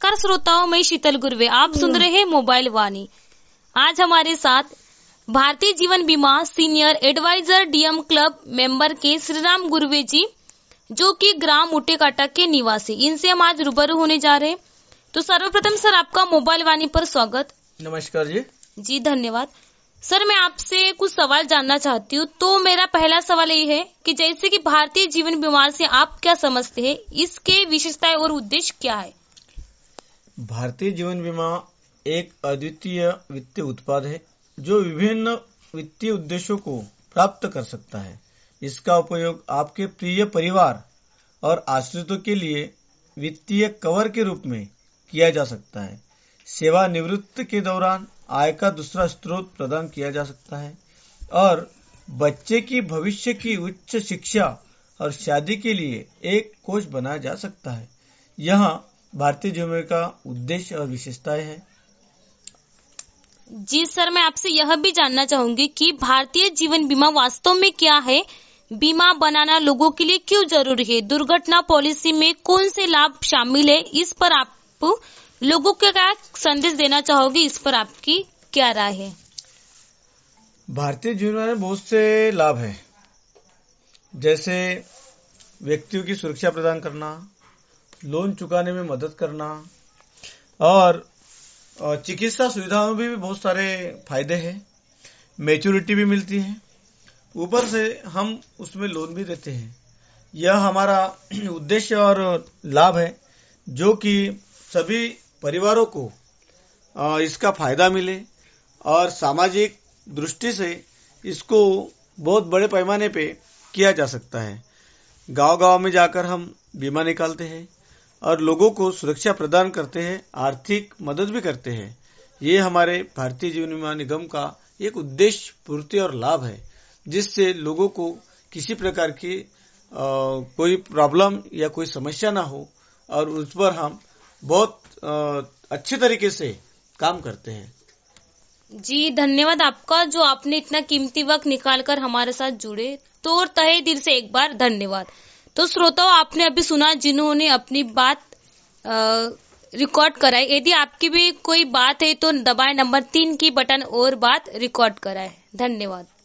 नमस्कार श्रोताओं, मैं शीतल गुर्वे, आप सुन रहे हैं मोबाइल वाणी। आज हमारे साथ भारतीय जीवन बीमा senior advisor DM club member के श्रीराम गुर्वे जी, जो कि ग्राम उटेकाटा के निवासी, इनसे हम आज रूबरू होने जा रहे हैं। तो सर्वप्रथम सर, आपका मोबाइल वाणी पर स्वागत। नमस्कार जी। जी धन्यवाद सर। मैं आपसे कुछ सवाल जानना चाहती हूँ। तो मेरा पहला सवाल ये है कि जैसे कि भारतीय जीवन बीमा से आप क्या समझते हैं, इसके विशेषताएं और उद्देश्य क्या है? भारतीय जीवन बीमा एक अद्वितीय वित्तीय उत्पाद है जो विभिन्न वित्तीय उद्देश्यों को प्राप्त कर सकता है। इसका उपयोग आपके प्रिय परिवार और आश्रितों के लिए वित्तीय कवर के रूप में किया जा सकता है। सेवानिवृत्ति के दौरान आय का दूसरा स्रोत प्रदान किया जा सकता है और बच्चे की भविष्य की उच्च शिक्षा और शादी के लिए एक कोष बनाया जा सकता है। यहाँ भारतीय जीवन बीमा का उद्देश्य और विशेषताएं हैं। जी सर, मैं आपसे यह भी जानना चाहूंगी कि भारतीय जीवन बीमा वास्तव में क्या है, बीमा बनाना लोगों के लिए क्यों जरूरी है, दुर्घटना पॉलिसी में कौन से लाभ शामिल है, इस पर आप लोगों को क्या संदेश देना चाहोगे, इस पर आपकी क्या राय है? भारतीय जीवन बीमा में बहुत से लाभ हैं, जैसे व्यक्तियों की सुरक्षा प्रदान करना, लोन चुकाने में मदद करना और चिकित्सा सुविधाओं में भी बहुत सारे फायदे हैं। मैच्योरिटी भी मिलती है, ऊपर से हम उसमें लोन भी देते हैं। यह हमारा उद्देश्य और लाभ है जो कि सभी परिवारों को इसका फायदा मिले और सामाजिक दृष्टि से इसको बहुत बड़े पैमाने पे किया जा सकता है। गांव-गांव में जाकर हम बीमा निकालते हैं और लोगों को सुरक्षा प्रदान करते हैं, आर्थिक मदद भी करते हैं। ये हमारे भारतीय जीवन बीमा निगम का एक उद्देश्य पूर्ति और लाभ है, जिससे लोगों को किसी प्रकार की कोई प्रॉब्लम या कोई समस्या ना हो और उस पर हम बहुत अच्छे तरीके से काम करते हैं। जी धन्यवाद आपका, जो आपने इतना कीमती वक्त निकालकर हमारे साथ जुड़े, तो तहे दिल से एक बार धन्यवाद। तो श्रोताओं, आपने अभी सुना जिन्होंने अपनी बात रिकॉर्ड कराई। यदि आपकी भी कोई बात है तो दबाएं नंबर 3 की बटन और बात रिकॉर्ड कराएं। धन्यवाद।